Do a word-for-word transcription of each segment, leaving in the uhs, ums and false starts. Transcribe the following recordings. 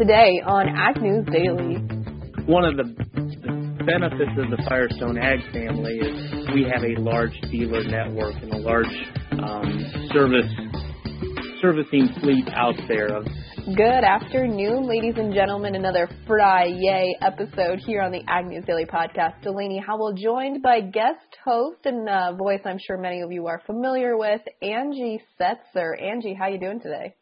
today on Ag News Daily. One of the, the benefits of the Firestone Ag family is we have a large dealer network and a large um, service servicing fleet out there. Of Good afternoon, ladies and gentlemen. Another Friday episode here on the Ag News Daily podcast. Delaney Howell joined by guest host and uh, voice I'm sure many of you are familiar with, Angie Setzer. Angie, how you doing today?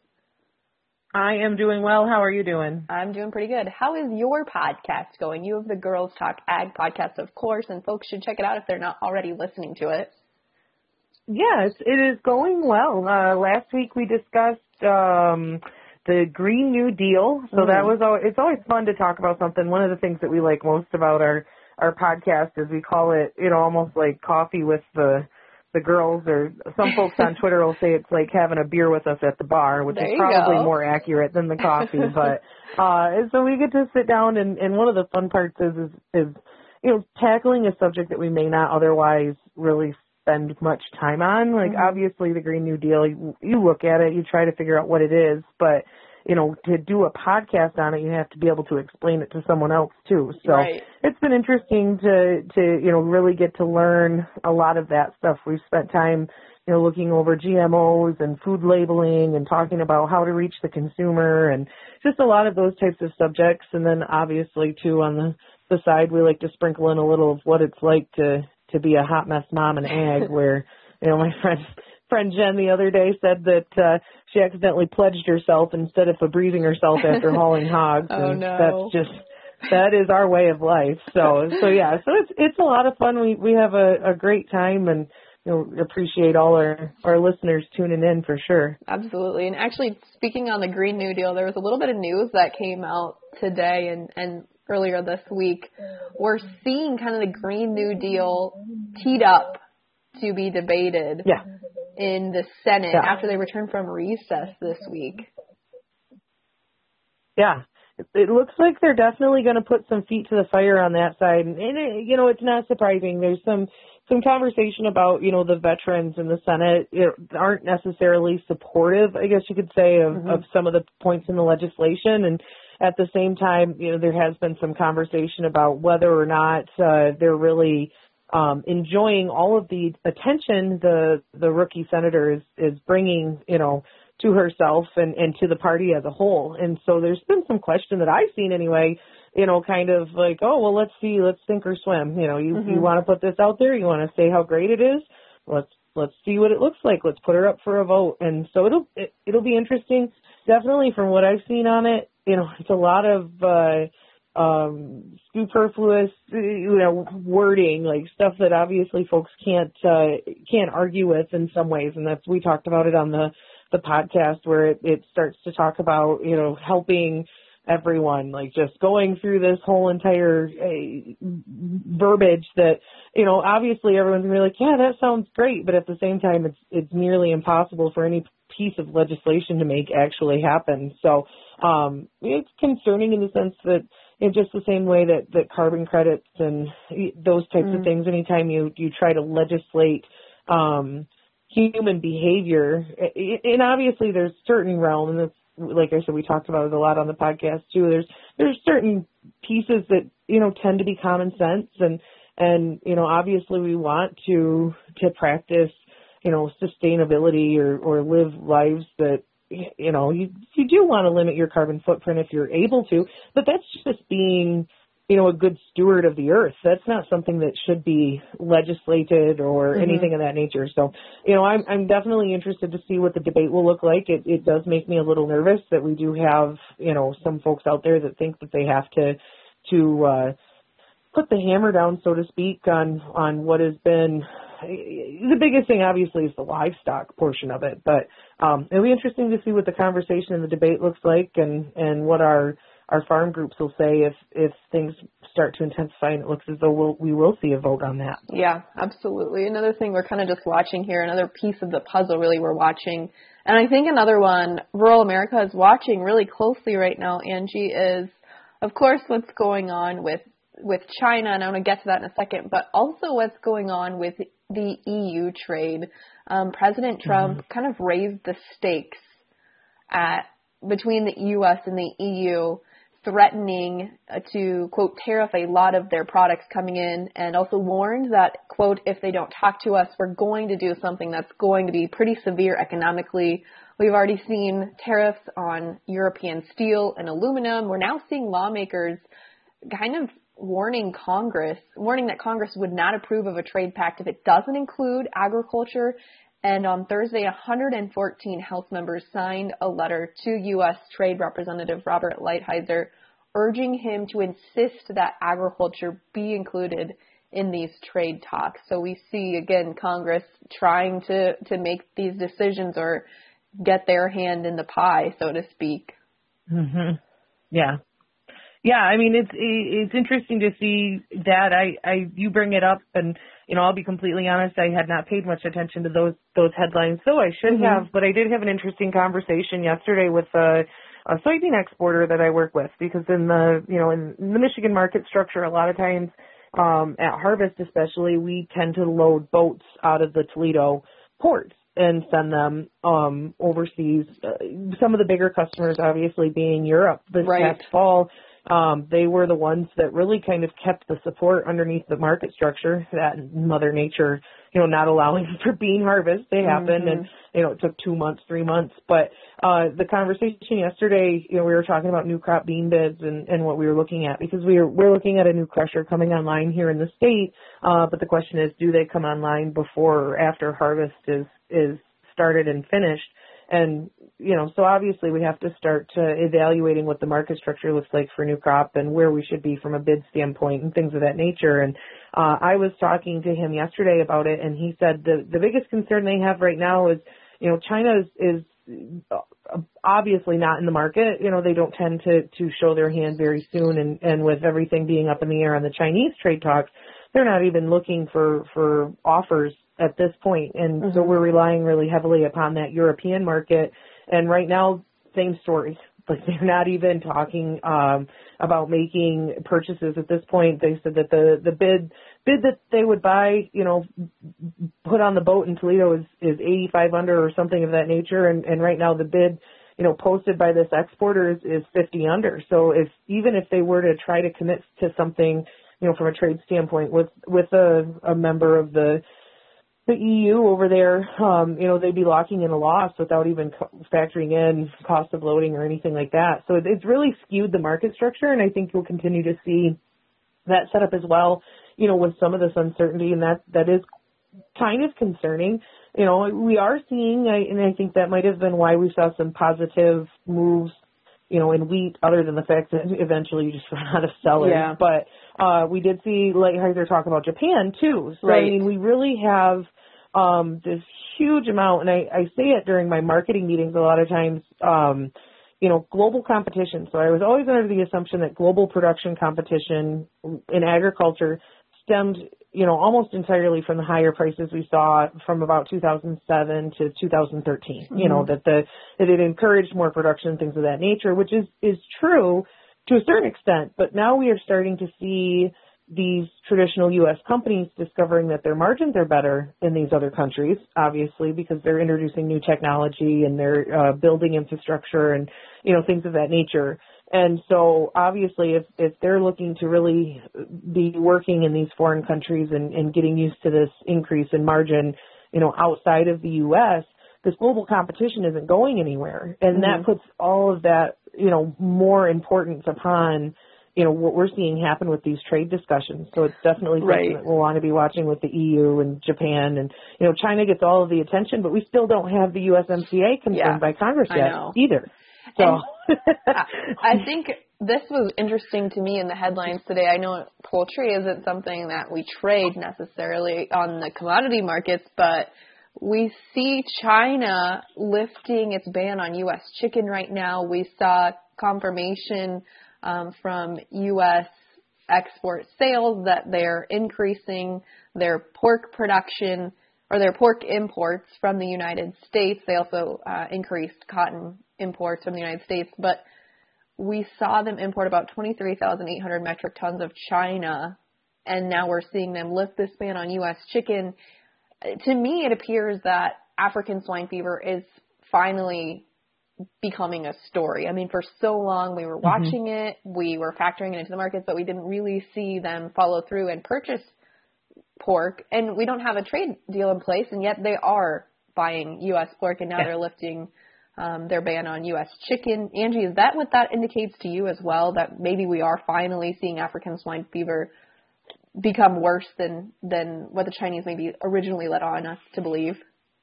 I am doing well. How are you doing? I'm doing pretty good. How is your podcast going? You have the Girls Talk Ag podcast, of course, and folks should check it out if they're not already listening to it. Yes, it is going well. Uh, last week we discussed um, the Green New Deal, so mm. that was always, it's always fun to talk about something. One of the things that we like most about our our podcast is we call it, you know, almost like coffee with the the girls, or some folks on Twitter will say it's like having a beer with us at the bar, which there is probably go. more accurate than the coffee. But uh, so we get to sit down, and, and one of the fun parts is, is is you know tackling a subject that we may not otherwise really spend much time on. Like mm-hmm. obviously the Green New Deal, you, you look at it, you try to figure out what it is, but you know, to do a podcast on it, you have to be able to explain it to someone else too. So right. It's been interesting to, to, you know, really get to learn a lot of that stuff. We've spent time, you know, looking over G M Os and food labeling and talking about how to reach the consumer and just a lot of those types of subjects. And then obviously too on the, the side, we like to sprinkle in a little of what it's like to, to be a hot mess mom in ag where, you know, my friend, friend Jen the other day said that uh, she accidentally pledged herself instead of breathing herself after hauling hogs. Oh, and no. That's just, that is our way of life. So, so yeah, so it's, it's a lot of fun. We, we have a, a great time and, you know, appreciate all our, our listeners tuning in for sure. Absolutely. And actually speaking on the Green New Deal, there was a little bit of news that came out today and, and earlier this week. We're seeing kind of the Green New Deal teed up to be debated yeah. in the Senate yeah. after they return from recess this week. Yeah. It looks like they're definitely going to put some feet to the fire on that side. And, it, you know, it's not surprising. There's some, some conversation about, you know, the veterans in the Senate you know, aren't necessarily supportive, I guess you could say, of, mm-hmm. of some of the points in the legislation. And at the same time, you know, there has been some conversation about whether or not uh, they're really um, enjoying all of the attention the the rookie senator is, is bringing, you know, to herself and, and to the party as a whole. And so there's been some question that I've seen anyway, you know, kind of like, oh, well, let's see, let's sink or swim. You know, you, mm-hmm. you want to put this out there, you want to say how great it is. Let's let's see what it looks like. Let's put her up for a vote. And so it'll it, it'll be interesting. Definitely from what I've seen on it, you know, it's a lot of uh, um, superfluous, you know, wording, like stuff that obviously folks can't uh, can't argue with in some ways. And that's we talked about it on the the podcast where it, it starts to talk about, you know, helping everyone, like just going through this whole entire uh, verbiage that, you know, obviously everyone's going to be like, yeah, that sounds great. But at the same time, it's it's nearly impossible for any piece of legislation to make actually happen. So um, it's concerning in the sense that in just the same way that, that carbon credits and those types mm. of things, anytime you, you try to legislate um, human behavior, and obviously there's certain realms, and like I said, we talked about it a lot on the podcast too. There's there's certain pieces that, you know, tend to be common sense, and and you know, obviously we want to to practice, you know, sustainability or or live lives that, you know, you you do want to limit your carbon footprint if you're able to, but that's just being, you know, a good steward of the earth. That's not something that should be legislated or mm-hmm. anything of that nature. So, you know, I'm I'm definitely interested to see what the debate will look like. It it does make me a little nervous that we do have, you know, some folks out there that think that they have to to uh, put the hammer down, so to speak, on on what has been the biggest thing. Obviously, is the livestock portion of it. But um, it'll be interesting to see what the conversation and the debate looks like, and and what our our farm groups will say if, if things start to intensify, and it looks as though we'll, we will see a vote on that. Yeah, absolutely. Another thing we're kind of just watching here, another piece of the puzzle really we're watching, and I think another one rural America is watching really closely right now, Angie, is, of course, what's going on with, with China, and I'm going to get to that in a second, but also what's going on with the E U trade. Um, President Trump mm-hmm. kind of raised the stakes at between the U S and the E U. threatening to, quote, tariff a lot of their products coming in, and also warned that, quote, if they don't talk to us, we're going to do something that's going to be pretty severe economically. We've already seen tariffs on European steel and aluminum. We're now seeing lawmakers kind of warning Congress, warning that Congress would not approve of a trade pact if it doesn't include agriculture. And on Thursday, one hundred fourteen House members signed a letter to U S Trade Representative Robert Lighthizer, urging him to insist that agriculture be included in these trade talks. So we see, again, Congress trying to, to make these decisions or get their hand in the pie, so to speak. Mm-hmm. Yeah. Yeah, I mean, it's it's interesting to see that. I, I you bring it up, and you know, I'll be completely honest. I had not paid much attention to those those headlines, so I should mm-hmm. have. But I did have an interesting conversation yesterday with a, a soybean exporter that I work with, because in the you know in the Michigan market structure, a lot of times um, at harvest, especially, we tend to load boats out of the Toledo port and send them um, overseas. Uh, some of the bigger customers, obviously, being Europe. This right. past fall. Um, they were the ones that really kind of kept the support underneath the market structure, that Mother Nature, you know, not allowing for bean harvest. They happened, mm-hmm. and, you know, it took two months, three months. But uh, the conversation yesterday, you know, we were talking about new crop bean bids and, and what we were looking at, because we were, we're looking at a new crusher coming online here in the state. Uh, but the question is, do they come online before or after harvest is, is started and finished? And, you know, so obviously we have to start uh, evaluating what the market structure looks like for new crop and where we should be from a bid standpoint and things of that nature. And uh, I was talking to him yesterday about it, and he said the, the biggest concern they have right now is, you know, China is, is obviously not in the market. You know, they don't tend to, to show their hand very soon. And, and with everything being up in the air on the Chinese trade talks, they're not even looking for, for offers at this point. And mm-hmm. so we're relying really heavily upon that European market. And right now, same story. Like, they're not even talking um, about making purchases at this point. They said that the, the bid bid that they would buy, you know, put on the boat in Toledo is, is eighty-five under or something of that nature. And, and right now the bid, you know, posted by this exporter is, is fifty under. So if even if they were to try to commit to something, you know, from a trade standpoint with, with a, a member of the the E U over there, um, you know, they'd be locking in a loss without even co- factoring in cost of loading or anything like that. So it, it's really skewed the market structure, and I think you'll continue to see that set up as well, you know, with some of this uncertainty, and that, that is kind of concerning. You know, we are seeing, and I think that might have been why we saw some positive moves, you know, in wheat, other than the fact that eventually you just run out of sellers. Yeah. But uh, we did see Lighthizer talk about Japan, too. So, right. I mean, we really have um, this huge amount, and I, I say it during my marketing meetings a lot of times, um, you know, global competition. So I was always under the assumption that global production competition in agriculture stemmed, you know, almost entirely from the higher prices we saw from about two thousand seven to two thousand thirteen. Mm-hmm. You know, that the that it encouraged more production, things of that nature, which is is true to a certain extent. But now we are starting to see these traditional U S companies discovering that their margins are better in these other countries, obviously, because they're introducing new technology and they're uh, building infrastructure and, you know, things of that nature. And so obviously if, if they're looking to really be working in these foreign countries and, and getting used to this increase in margin, you know, outside of the U S, this global competition isn't going anywhere. And mm-hmm. that puts all of that, you know, more importance upon, you know, what we're seeing happen with these trade discussions. So it's definitely something right. that we'll want to be watching with the E U and Japan. And, you know, China gets all of the attention, but we still don't have the U S M C A confirmed yeah, by Congress yet either. So I think this was interesting to me in the headlines today. I know poultry isn't something that we trade necessarily on the commodity markets, but we see China lifting its ban on U S chicken right now. We saw confirmation um, from U S export sales that they're increasing their pork production or their pork imports from the United States. They also uh, increased cotton imports from the United States, but we saw them import about twenty-three thousand eight hundred metric tons of China, and now we're seeing them lift this ban on U S chicken. To me, it appears that African swine fever is finally becoming a story. I mean, for so long we were watching mm-hmm. it, we were factoring it into the markets, but we didn't really see them follow through and purchase pork. And we don't have a trade deal in place, and yet they are buying U S pork, and now yeah. they're lifting um, their ban on U S chicken. Angie, is that what that indicates to you as well, that maybe we are finally seeing African swine fever become worse than, than what the Chinese maybe originally led on us to believe?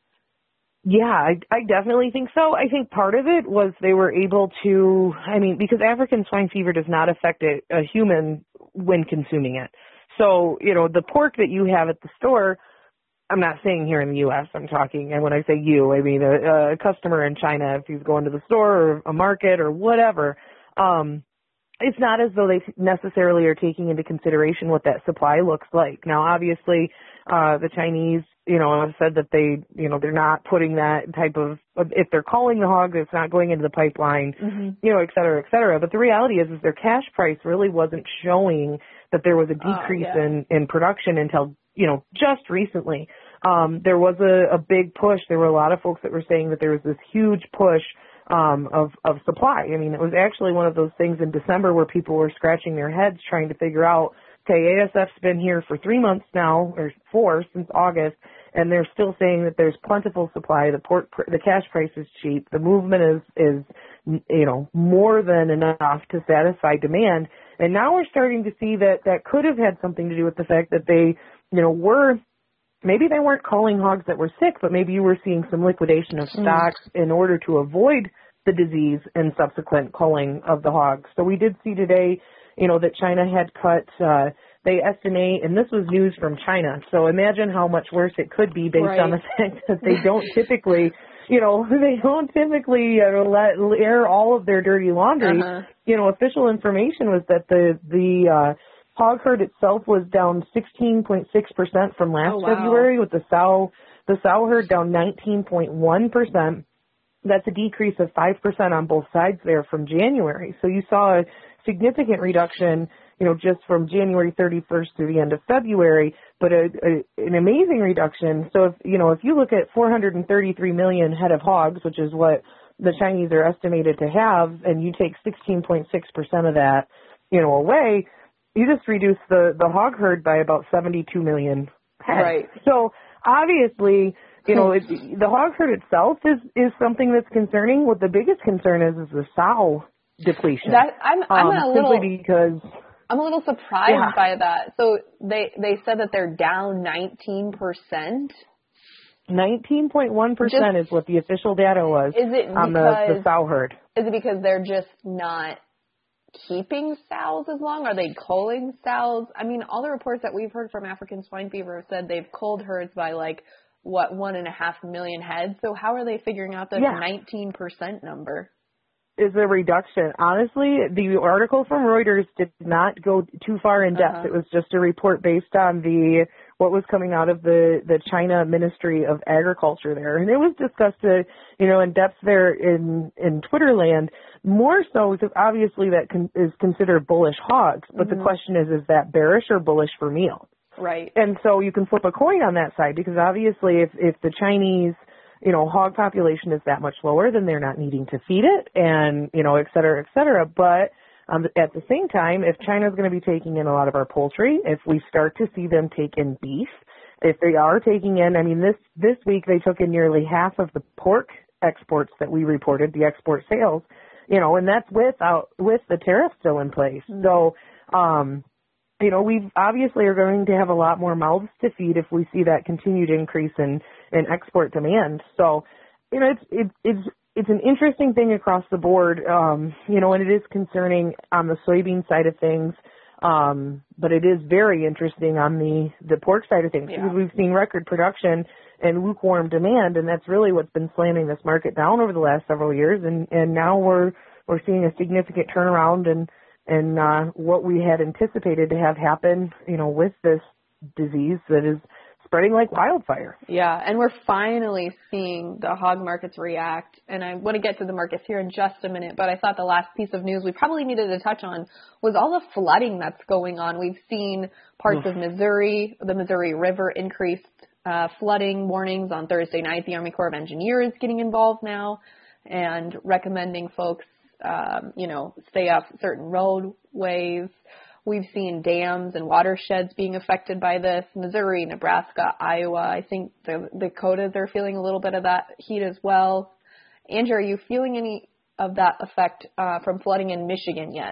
Yeah, I, I definitely think so. I think part of it was they were able to, I mean, because African swine fever does not affect a, a human when consuming it. So, you know, the pork that you have at the store, I'm not saying here in the U S, I'm talking, and when I say you, I mean a, a customer in China, if he's going to the store or a market or whatever, um, it's not as though they necessarily are taking into consideration what that supply looks like. Now, obviously, uh, the Chinese, you know, have said that they, you know, they're not putting that type of, if they're calling the hog, it's not going into the pipeline, mm-hmm. you know, et cetera, et cetera. But the reality is, is their cash price really wasn't showing that there was a decrease oh, yeah. in, in production until, you know, just recently. Um, there was a, a big push. There were a lot of folks that were saying that there was this huge push um, of, of supply. I mean, it was actually one of those things in December where people were scratching their heads trying to figure out, okay, A S F's been here for three months now, or four since August, and they're still saying that there's plentiful supply. The port, the cash price is cheap. The movement is, is, you know, more than enough to satisfy demand. And now we're starting to see that that could have had something to do with the fact that they, you know, were, maybe they weren't culling hogs that were sick, but maybe you were seeing some liquidation of stocks mm. in order to avoid the disease and subsequent culling of the hogs. So we did see today, you know, that China had cut, uh, they estimate, and this was news from China, so imagine how much worse it could be based right. on the fact that they don't typically, you know, they don't typically uh, let air all of their dirty laundry. Uh-huh. You know, official information was that the, the, uh, hog herd itself was down sixteen point six percent from last oh, wow. February, with the sow, the sow herd down nineteen point one percent. That's a decrease of five percent on both sides there from January. So you saw a significant reduction, you know, just from January thirty-first through the end of February, but a, a, an amazing reduction. So if, you know, if you look at four hundred thirty-three million head of hogs, which is what the Chinese are estimated to have, and you take sixteen point six percent of that, you know, away, you just reduce the, the hog herd by about seventy-two million heads. Right. So obviously, you know, it, the hog herd itself is, is something that's concerning. What the biggest concern is, is the sow depletion. That, I'm, I'm um, a little, simply because I'm a little surprised yeah. by that. So they, they said that they're down nineteen percent. nineteen point one percent is what the official data was is it on the, the sow herd. Is it because they're just not keeping sows as long? Are they culling sows? I mean, all the reports that we've heard from African swine fever have said they've culled herds by like, what, one and a half million heads. So how are they figuring out this yeah. nineteen percent number? Is a reduction. Honestly, the article from Reuters did not go too far in depth. Uh-huh. It was just a report based on the what was coming out of the, the China Ministry of Agriculture there. And it was discussed, uh, you know, in depth there in, in Twitter land, more so because obviously that con- is considered bullish hogs. But mm-hmm. the question is, is that bearish or bullish for meal? Right. And so you can flip a coin on that side, because obviously if, if the Chinese, you know, hog population is that much lower, then they're not needing to feed it and, you know, et cetera, et cetera. But um, at the same time, if China's going to be taking in a lot of our poultry, if we start to see them take in beef, if they are taking in, I mean, this, this week they took in nearly half of the pork exports that we reported, the export sales, you know, and that's without, with the tariff still in place. Mm-hmm. So, um, you know, we obviously are going to have a lot more mouths to feed if we see that continued increase in, in export demand. So, you know, it's, it's, it's, it's an interesting thing across the board, um, you know, and it is concerning on the soybean side of things, um, but it is very interesting on the, the pork side of things, yeah. because we've seen record production and lukewarm demand, and that's really what's been slamming this market down over the last several years, and, and now we're, we're seeing a significant turnaround and, and uh, what we had anticipated to have happen, you know, with this disease that is spreading like wildfire. Yeah, and we're finally seeing the hog markets react, and I want to get to the markets here in just a minute, but I thought the last piece of news we probably needed to touch on was all the flooding that's going on. We've seen parts of Missouri, the Missouri River increased uh, flooding warnings on Thursday night. The Army Corps of Engineers getting involved now. and recommending folks, um, you know, stay off certain roadways. We've seen dams and watersheds being affected by this. Missouri, Nebraska, Iowa. I think the Dakotas are feeling a little bit of that heat as well. Angie, are you feeling any of that effect uh, from flooding in Michigan yet?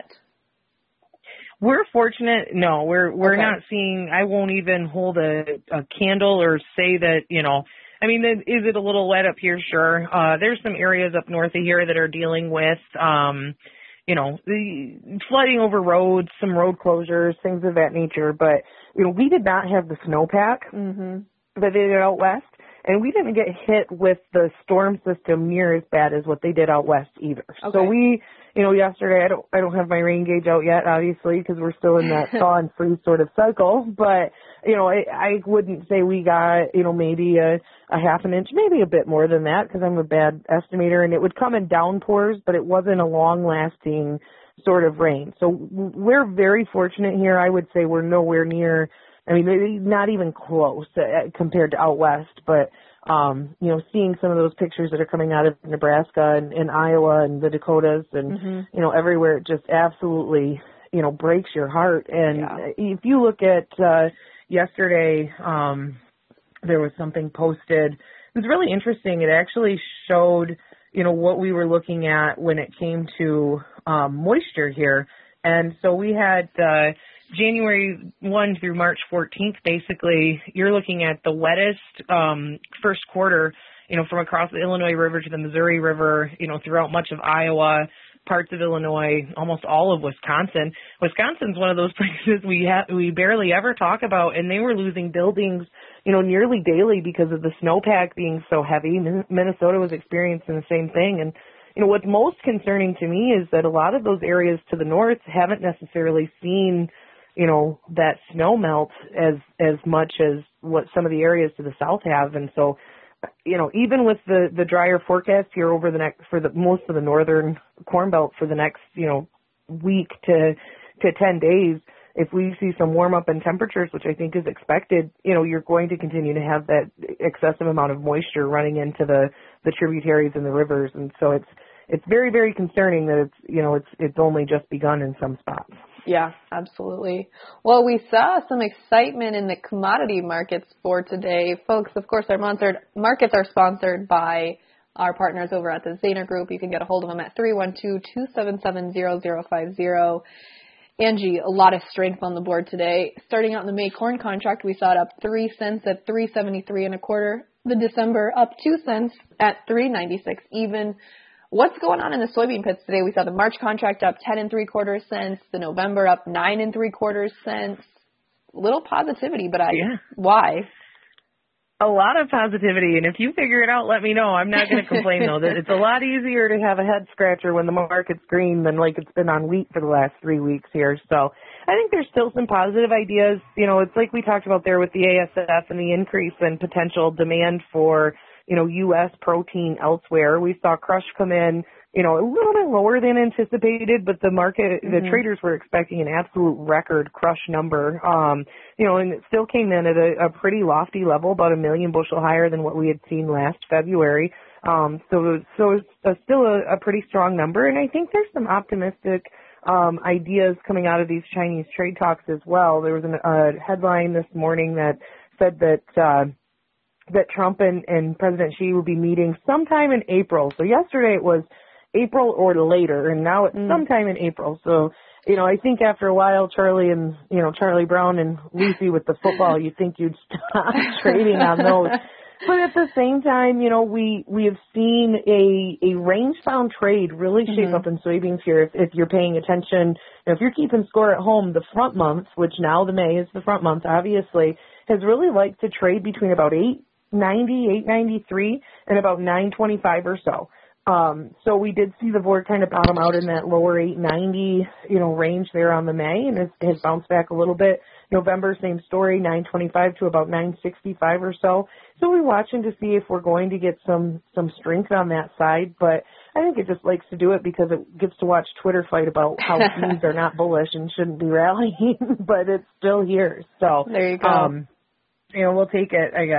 We're fortunate. No, we're we're Okay. not seeing. I won't even hold a, a candle or say that, you know. I mean, is it a little wet up here? Sure. Uh, there's some areas up north of here that are dealing with, um, you know, the flooding over roads, some road closures, things of that nature. But, you know, we did not have the snowpack Mm-hmm. that they did out west, and we didn't get hit with the storm system near as bad as what they did out west either. Okay. So we, you know, yesterday, I don't, I don't have my rain gauge out yet, obviously, because we're still in that thaw and freeze sort of cycle. But, you know, I, I wouldn't say we got, you know, maybe a, a half an inch, maybe a bit more than that, because I'm a bad estimator, and it would come in downpours, but it wasn't a long-lasting sort of rain. So we're very fortunate here. I would say we're nowhere near, I mean, not even close uh, compared to out west, but Um, you know, seeing some of those pictures that are coming out of Nebraska and, and Iowa and the Dakotas and, Mm-hmm. you know, everywhere, it just absolutely, you know, breaks your heart. And Yeah. if you look at uh, yesterday, um, there was something posted. It was really interesting. It actually showed, you know, what we were looking at when it came to um, moisture here. And so we had uh, January first through March fourteenth, basically, you're looking at the wettest um, first quarter, you know, from across the Illinois River to the Missouri River, you know, throughout much of Iowa, parts of Illinois, almost all of Wisconsin. Wisconsin's one of those places we ha- we barely ever talk about, and they were losing buildings, you know, nearly daily because of the snowpack being so heavy. Minnesota was experiencing the same thing. And, you know, what's most concerning to me is that a lot of those areas to the north haven't necessarily seen, you know, that snow melt as as much as what some of the areas to the south have. And so, you know, even with the, the drier forecast here over the next, for the most of the northern Corn Belt for the next, you know, week to to ten days, if we see some warm up in temperatures, which I think is expected, you know, you're going to continue to have that excessive amount of moisture running into the, the tributaries and the rivers. And so it's it's very, very concerning that it's, you know, it's it's only just begun in some spots. Yeah, absolutely. Well, we saw some excitement in the commodity markets for today. Folks, of course, our sponsored markets are sponsored by our partners over at the Zaner Group. You can get a hold of them at three one two, two seven seven, zero zero five zero. Angie, a lot of strength on the board today. Starting out in the May corn contract, we saw it up three cents at three seventy-three and a quarter. The December up two cents at three ninety-six even. What's going on in the soybean pits today? We saw the March contract up ten and three quarters cents, the November up nine and three quarters cents. Little positivity, but I, Yeah. why? A lot of positivity, and if you figure it out, let me know. I'm not going to complain, though. It's a lot easier to have a head scratcher when the market's green than like it's been on wheat for the last three weeks here. So I think there's still some positive ideas. You know, it's like we talked about there with the A S F and the increase in potential demand for, you know, U S protein elsewhere. We saw crush come in, you know, a little bit lower than anticipated, but the market, mm-hmm. the traders were expecting an absolute record crush number. Um, you know, and it still came in at a, a pretty lofty level, about a million bushel higher than what we had seen last February. Um, so, so it's a, still a, a pretty strong number. And I think there's some optimistic um, ideas coming out of these Chinese trade talks as well. There was a uh, headline this morning that said that, uh, that Trump and, and President Xi will be meeting sometime in April. So yesterday it was April or later, and now it's mm. sometime in April. So, you know, I think after a while, Charlie and, you know, Charlie Brown and Lucy with the football, you'd think you'd stop trading on those. But at the same time, you know, we, we have seen a, a range-bound trade really shape mm-hmm. up in soybeans here. If, if you're paying attention, you know, if you're keeping score at home, the front month, which now the May is the front month, obviously, has really liked to trade between about eight ninety, eight ninety-three, and about nine twenty-five or so. Um, so we did see the board kind of bottom out in that lower eight ninety, you know, range there on the May, and it has bounced back a little bit. November, same story, nine twenty-five to about nine sixty-five or so. So we're watching to see if we're going to get some, some strength on that side, but I think it just likes to do it because it gets to watch Twitter fight about how bees are not bullish and shouldn't be rallying, but it's still here. So there you go. Um, you know, we'll take it, I guess.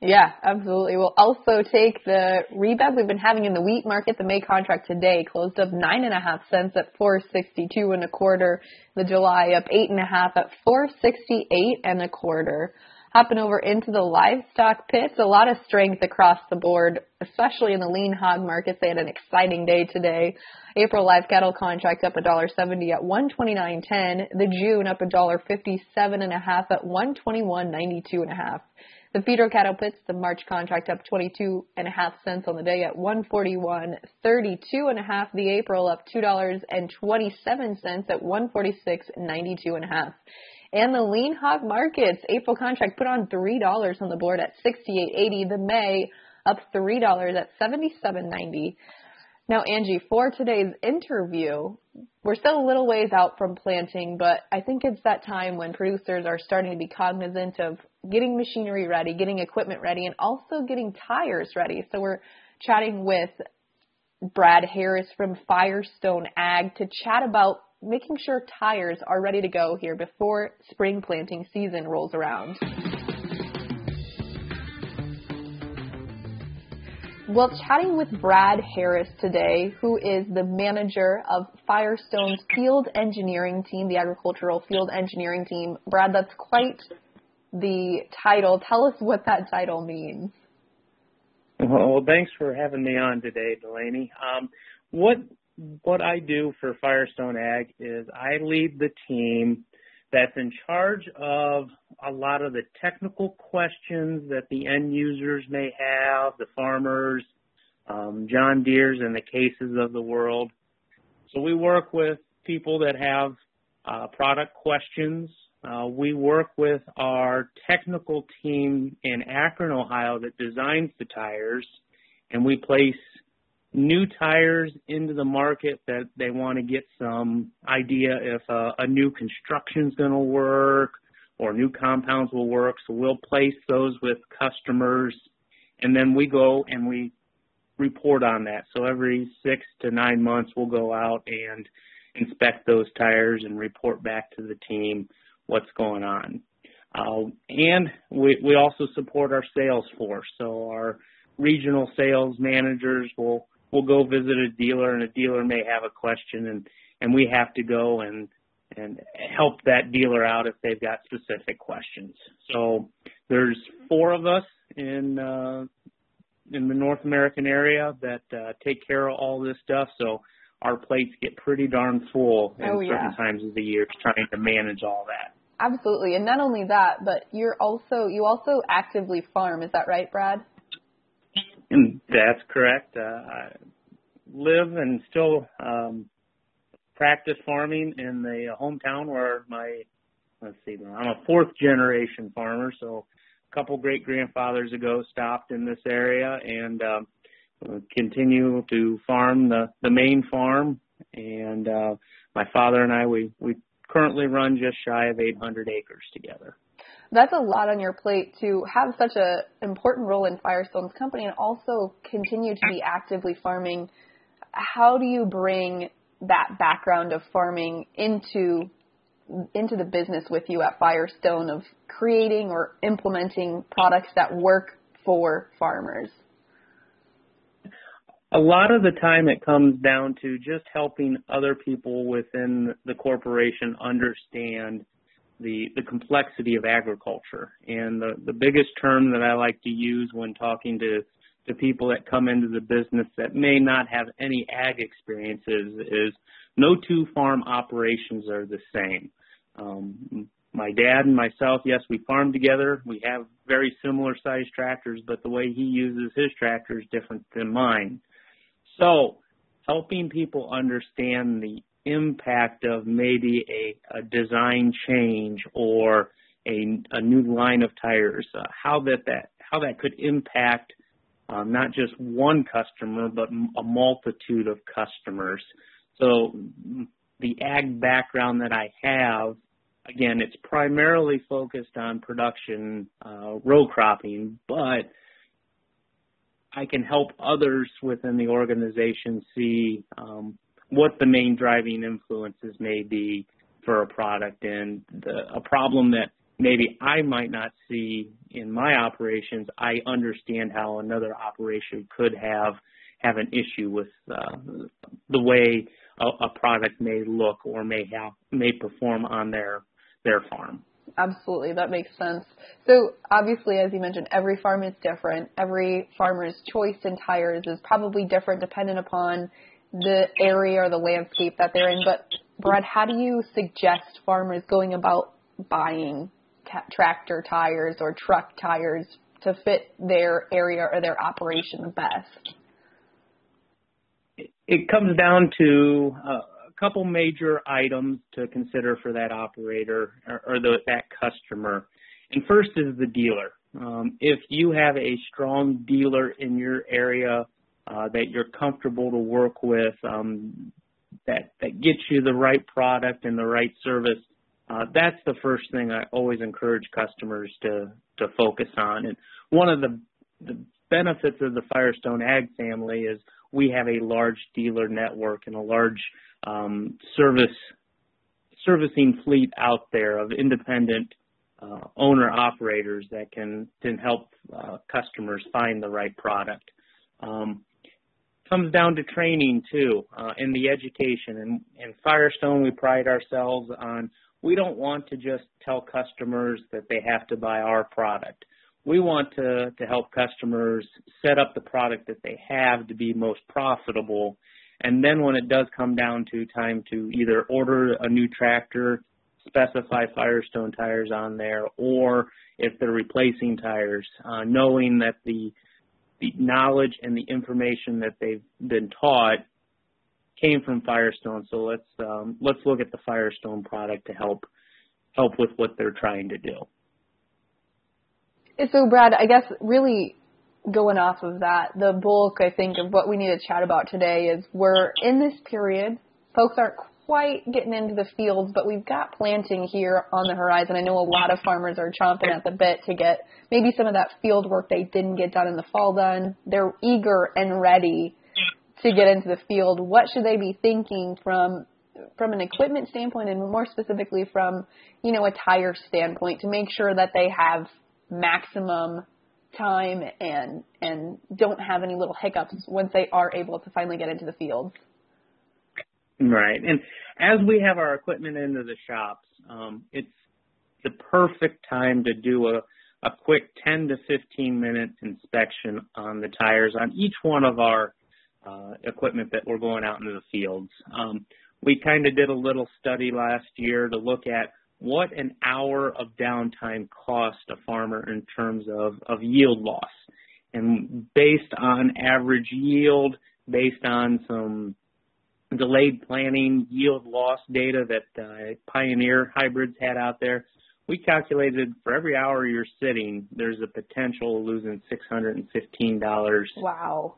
Yeah, absolutely. We'll also take the rebound we've been having in the wheat market. The May contract today closed up nine and a half cents at four sixty-two and a quarter. The July up eight and a half at four sixty-eight and a quarter. Hopping over into the livestock pits, a lot of strength across the board, especially in the lean hog markets. They had an exciting day today. April live cattle contract up one dollar seventy at one twenty-nine ten. The June up one dollar fifty-seven and a half at one twenty-one ninety-two and a half. The feeder cattle pits, the March contract up twenty-two and a half cents on the day at one forty-one thirty-two and a half. The April up two dollars and twenty-seven cents at one forty-six ninety-two and a half. And the lean hog markets, April contract put on three dollars on the board at sixty-eight eighty. The May up three dollars at seventy-seven ninety. Now, Angie, for today's interview, we're still a little ways out from planting, but I think it's that time when producers are starting to be cognizant of getting machinery ready, getting equipment ready, and also getting tires ready. So we're chatting with Brad Harris from Firestone Ag to chat about making sure tires are ready to go here before spring planting season rolls around. Well, chatting with Brad Harris today, who is the manager of Firestone's field engineering team, the agricultural field engineering team. Brad, that's quite the title. Tell us what that title means. Well, thanks for having me on today, Delaney. Um, what what I do for Firestone Ag is I lead the team that's in charge of a lot of the technical questions that the end users may have, the farmers, um, John Deere's and the Cases of the world. So we work with people that have uh, product questions. Uh, we work with our technical team in Akron, Ohio that designs the tires, and we place new tires into the market that they want to get some idea if a, a new construction is going to work or new compounds will work. So we'll place those with customers, and then we go and we report on that. So every six to nine months we'll go out and inspect those tires and report back to the team what's going on. Uh, and we, we also support our sales force. So our regional sales managers will We'll go visit a dealer, and a dealer may have a question, and, and we have to go and and help that dealer out if they've got specific questions. So there's four of us in uh, in the North American area that uh, take care of all this stuff. So our plates get pretty darn full in oh, certain yeah. times of the year trying to manage all that. Absolutely, and not only that, but you're also you also actively farm. Is that right, Brad? And that's correct. Uh, I live and still um, practice farming in the hometown where my, let's see, I'm a fourth generation farmer, so a couple great grandfathers ago stopped in this area and um, continue to farm the, the main farm. And uh, my father and I, we, we currently run just shy of eight hundred acres together. That's a lot on your plate to have such an important role in Firestone's company and also continue to be actively farming. How do you bring that background of farming into into the business with you at Firestone of creating or implementing products that work for farmers? A lot of the time it comes down to just helping other people within the corporation understand the the complexity of agriculture. And the, the biggest term that I like to use when talking to, to people that come into the business that may not have any ag experiences is no two farm operations are the same. Um, my dad and myself, yes, we farm together. We have very similar sized tractors, but the way he uses his tractor is different than mine. So helping people understand the impact of maybe a, a design change or a, a new line of tires, uh, how that, that how that could impact um, not just one customer but a multitude of customers. So the ag background that I have, again, it's primarily focused on production, uh, row cropping, but I can help others within the organization see um, what the main driving influences may be for a product and the, a problem that maybe I might not see in my operations, I understand how another operation could have have an issue with uh, the way a, a product may look or may have may perform on their their farm. Absolutely, that makes sense. So obviously, as you mentioned, every farm is different. Every farmer's choice in tires is probably different depending upon the area or the landscape that they're in. But Brad, how do you suggest farmers going about buying ta- tractor tires or truck tires to fit their area or their operation best? It comes down to uh, a couple major items to consider for that operator or, or the, that customer. And first is the dealer. Um, if you have a strong dealer in your area uh, that you're comfortable to work with, um, that, that gets you the right product and the right service, uh, that's the first thing I always encourage customers to, to focus on. And one of the, the benefits of the Firestone Ag family is we have a large dealer network and a large um, service servicing fleet out there of independent uh, owner-operators that can, can help uh, customers find the right product. Um, comes down to training, too, uh, and the education. And in Firestone, we pride ourselves on we don't want to just tell customers that they have to buy our product. We want to, to help customers set up the product that they have to be most profitable. And then when it does come down to time to either order a new tractor, specify Firestone tires on there, or if they're replacing tires, uh, knowing that the, the knowledge and the information that they've been taught came from Firestone. So let's um, let's look at the Firestone product to help help with what they're trying to do. So, Brad, I guess really going off of that, the bulk, I think, of what we need to chat about today is we're in this period. Folks aren't quite getting into the fields, but we've got planting here on the horizon. I know a lot of farmers are chomping at the bit to get maybe some of that field work they didn't get done in the fall done. They're eager and ready to get into the field. What should they be thinking from from an equipment standpoint and more specifically from, you know, a tire standpoint to make sure that they have maximum time and and don't have any little hiccups once they are able to finally get into the fields? Right. And as we have our equipment into the shops, um, it's the perfect time to do a, a quick ten to fifteen minute inspection on the tires on each one of our uh, equipment that we're going out into the fields. Um, we kind of did a little study last year to look at what an hour of downtime cost a farmer in terms of, of yield loss. And based on average yield, based on some delayed planting yield loss data that uh, Pioneer Hybrids had out there, we calculated for every hour you're sitting, there's a potential of losing six hundred fifteen dollars. Wow.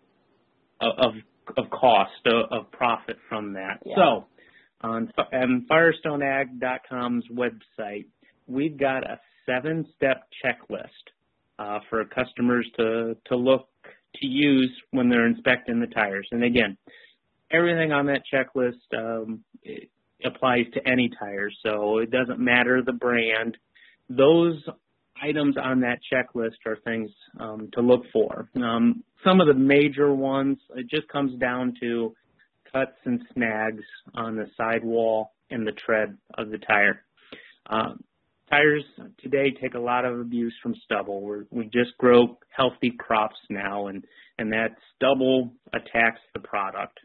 Of, of cost, of, of profit from that. Yeah. So, On, on Firestone Ag dot com's website, we've got a seven-step checklist uh, for customers to, to look to use when they're inspecting the tires. And again, everything on that checklist um, applies to any tires, so it doesn't matter the brand. Those items on that checklist are things um, to look for. Um, some of the major ones, it just comes down to cuts and snags on the sidewall and the tread of the tire. Uh, tires today take a lot of abuse from stubble. We're, we just grow healthy crops now, and, and that stubble attacks the product.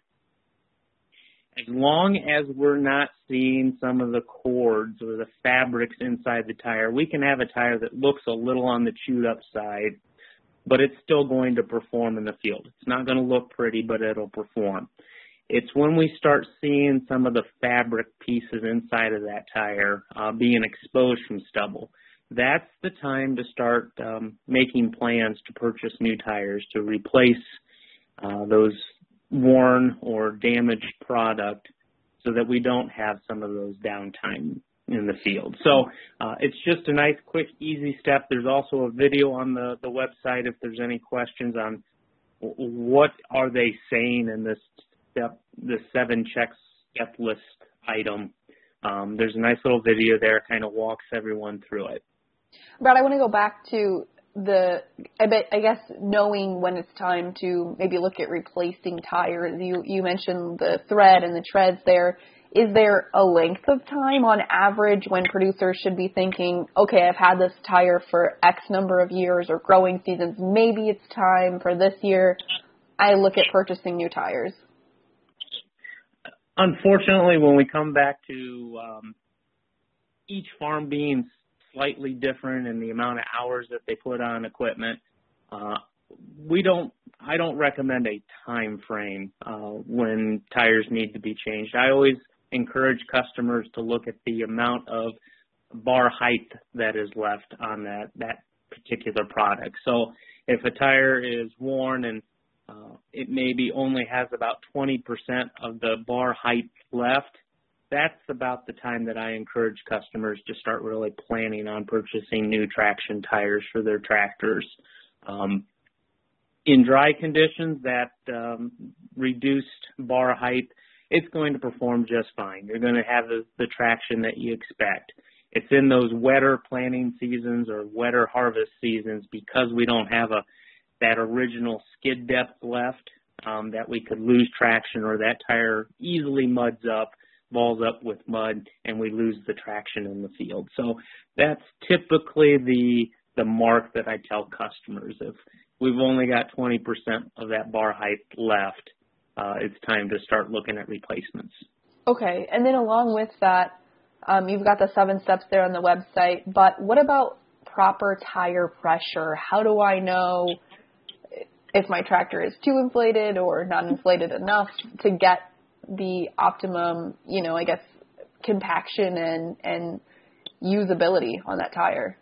As long as we're not seeing some of the cords or the fabrics inside the tire, we can have a tire that looks a little on the chewed up side, but it's still going to perform in the field. It's not going to look pretty, but it'll perform. It's when we start seeing some of the fabric pieces inside of that tire uh, being exposed from stubble. That's the time to start um, making plans to purchase new tires to replace uh, those worn or damaged product so that we don't have some of those downtime in the field. So uh, it's just a nice, quick, easy step. There's also a video on the, the website if there's any questions on what are they saying in this step, the seven check step list item Um, there's a nice little video there, kind of walks everyone through it. Brad, I want to go back to the, I bet, I guess, knowing when it's time to maybe look at replacing tires. You, you mentioned the thread and the treads there. Is there a length of time on average when producers should be thinking, okay, I've had this tire for X number of years or growing seasons, maybe it's time for this year I look at purchasing new tires? Unfortunately, when we come back to um, each farm being slightly different in the amount of hours that they put on equipment, uh, we don't, I don't recommend a time frame uh, when tires need to be changed. I always encourage customers to look at the amount of bar height that is left on that, that particular product. So if a tire is worn and uh, it maybe only has about twenty percent of the bar height left, that's about the time that I encourage customers to start really planning on purchasing new traction tires for their tractors. Um, in dry conditions, that um, reduced bar height, it's going to perform just fine. You're going to have the, the traction that you expect. It's in those wetter planting seasons or wetter harvest seasons, because we don't have a that original skid depth left, um, that we could lose traction, or that tire easily muds up, balls up with mud, and we lose the traction in the field. So that's typically the the mark that I tell customers. If we've only got twenty percent of that bar height left, uh, it's time to start looking at replacements. Okay, and then along with that, um, you've got the seven steps there on the website, but what about proper tire pressure? How do I know if my tractor is too inflated or not inflated enough to get the optimum, you know, I guess, compaction and, and usability on that tire?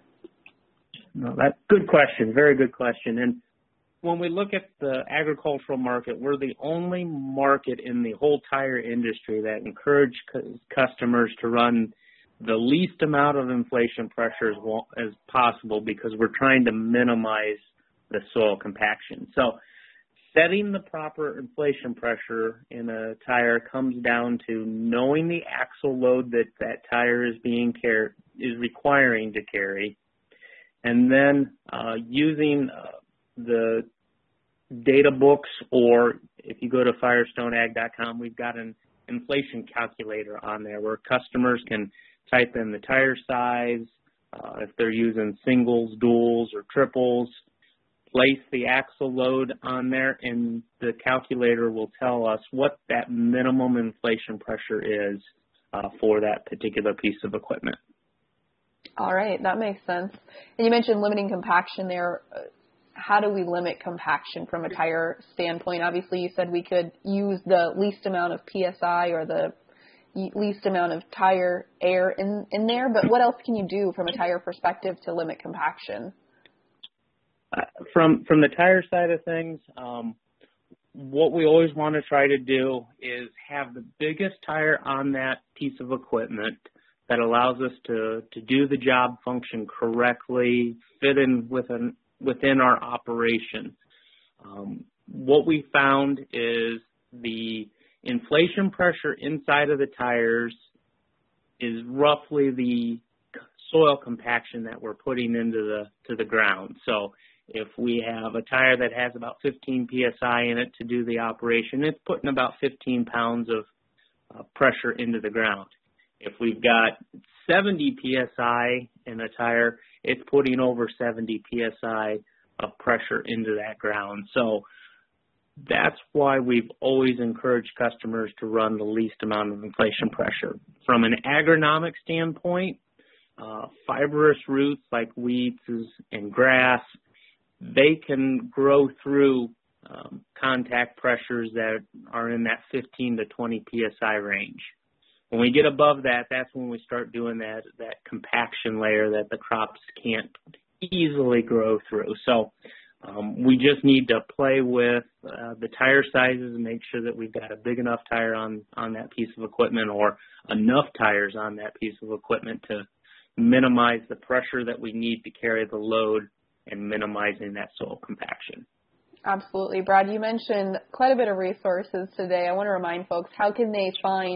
No, that's a good question. Very good question. And when we look at the agricultural market, we're the only market in the whole tire industry that encourage cu- customers to run the least amount of inflation pressure as, well, as possible, because we're trying to minimize the soil compaction. So setting the proper inflation pressure in a tire comes down to knowing the axle load that that tire is being car- is requiring to carry, and then uh, using uh, the data books, or if you go to firestone ag dot com, we've got an inflation calculator on there where customers can type in the tire size, uh, if they're using singles, duals, or triples, place the axle load on there, and the calculator will tell us what that minimum inflation pressure is uh, for that particular piece of equipment. All right, that makes sense. And you mentioned limiting compaction there. How do we limit compaction from a tire standpoint? Obviously, you said we could use the least amount of P S I or the least amount of tire air in, in there, but what else can you do from a tire perspective to limit compaction? Uh, from from the tire side of things, um, what we always want to try to do is have the biggest tire on that piece of equipment that allows us to, to do the job function correctly, fit in within, within our operation. Um, what we found is the inflation pressure inside of the tires is roughly the soil compaction that we're putting into the to the ground. So if we have a tire that has about fifteen P S I in it to do the operation, it's putting about fifteen pounds of uh, pressure into the ground. If we've got seventy P S I in a tire, it's putting over seventy P S I of pressure into that ground. So that's why we've always encouraged customers to run the least amount of inflation pressure. From an agronomic standpoint, uh, fibrous roots like weeds and grass, they can grow through um, contact pressures that are in that fifteen to twenty P S I range. When we get above that, that's when we start doing that, that compaction layer that the crops can't easily grow through. So um, we just need to play with uh, the tire sizes and make sure that we've got a big enough tire on, on that piece of equipment, or enough tires on that piece of equipment to minimize the pressure that we need to carry the load and minimizing that soil compaction. Absolutely. Brad, you mentioned quite a bit of resources today. I want to remind folks, how can they find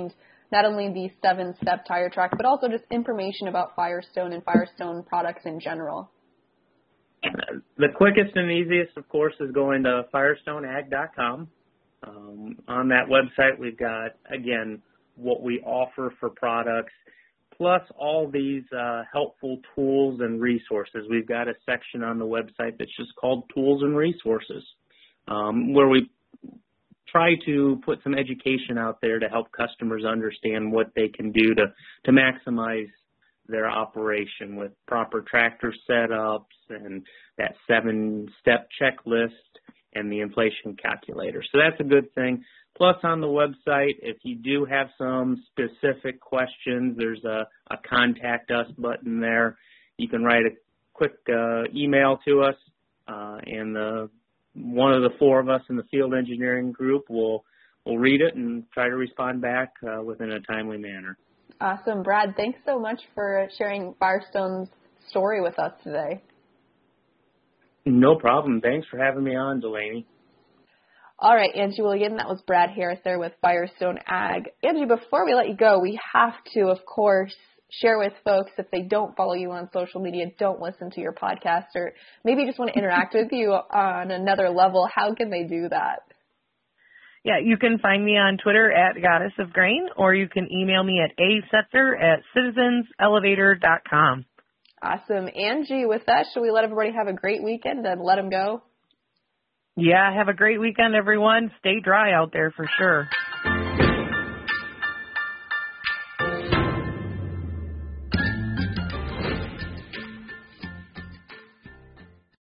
not only the seven-step tire track, but also just information about Firestone and Firestone products in general? The quickest and easiest, of course, is going to firestone ag dot com. Um, on that website, we've got, again, what we offer for products, plus all these uh, helpful tools and resources. We've got a section on the website that's just called Tools and Resources, um, where we try to put some education out there to help customers understand what they can do to, to maximize their operation with proper tractor setups and that seven-step checklist and the inflation calculator. So that's a good thing. Plus on the website, if you do have some specific questions, there's a, a contact us button there. You can write a quick uh, email to us, uh, and the, one of the four of us in the field engineering group will will read it and try to respond back uh, within a timely manner. Awesome. Brad, thanks so much for sharing Firestone's story with us today. No problem. Thanks for having me on, Delaney. All right, Angie. Well, again, that was Brad Harris there with Firestone Ag. Angie, before we let you go, we have to, of course, share with folks, if they don't follow you on social media, don't listen to your podcast, or maybe just want to interact with you on another level, how can they do that? Yeah, you can find me on Twitter at Goddess of Grain, or you can email me at a setzer at citizens elevator dot com. Awesome. Angie, with that, should we let everybody have a great weekend and let them go? Yeah, have a great weekend, everyone. Stay dry out there for sure.